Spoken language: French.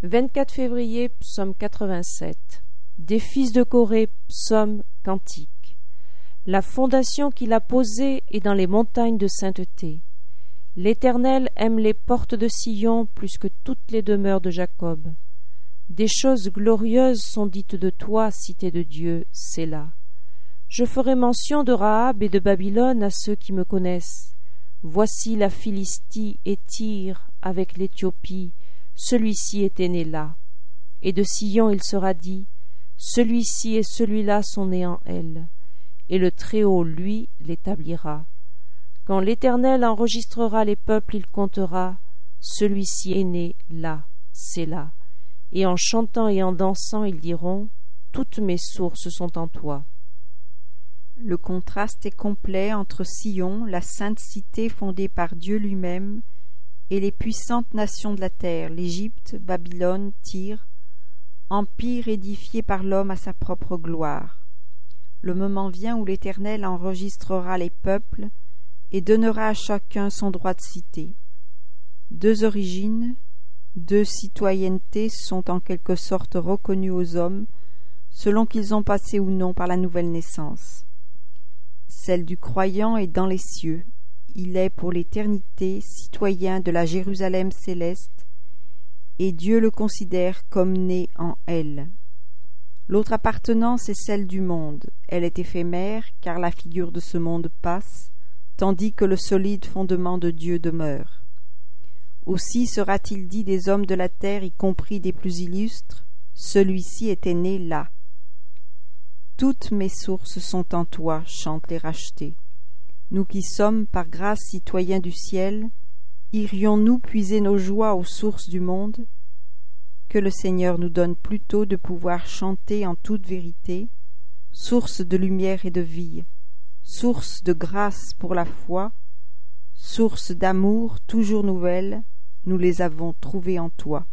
24 février, psaume 87. Des fils de Corée, psaume cantique. La fondation qu'il a posée est dans les montagnes de sainteté. L'Éternel aime les portes de Sion plus que toutes les demeures de Jacob. Des choses glorieuses sont dites de toi, cité de Dieu, Séla. Je ferai mention de Rahab et de Babylone à ceux qui me connaissent. Voici la Philistie et Tyr avec l'Éthiopie, celui-ci était né là. Et de Sion il sera dit, celui-ci et celui-là sont nés en elle. Et le Très-Haut, lui, l'établira. Quand l'Éternel enregistrera les peuples, il comptera, celui-ci est né là, c'est là. Et en chantant et en dansant, ils diront, toutes mes sources sont en toi. Le contraste est complet entre Sion, la sainte cité fondée par Dieu lui-même, et les puissantes nations de la terre, l'Égypte, Babylone, Tyr, empire édifié par l'homme à sa propre gloire. Le moment vient où l'Éternel enregistrera les peuples et donnera à chacun son droit de cité. Deux origines, deux citoyennetés sont en quelque sorte reconnues aux hommes, selon qu'ils ont passé ou non par la nouvelle naissance. Celle du croyant est dans les cieux. Il est pour l'éternité citoyen de la Jérusalem céleste, et Dieu le considère comme né en elle. L'autre appartenance est celle du monde. Elle est éphémère, car la figure de ce monde passe, tandis que le solide fondement de Dieu demeure. Aussi sera-t-il dit des hommes de la terre, y compris des plus illustres, celui-ci était né là. Toutes mes sources sont en toi, chantent les rachetés. Nous qui sommes, par grâce, citoyens du ciel, irions-nous puiser nos joies aux sources du monde? Que le Seigneur nous donne plutôt de pouvoir chanter en toute vérité, source de lumière et de vie, source de grâce pour la foi, source d'amour toujours nouvelle, nous les avons trouvées en toi.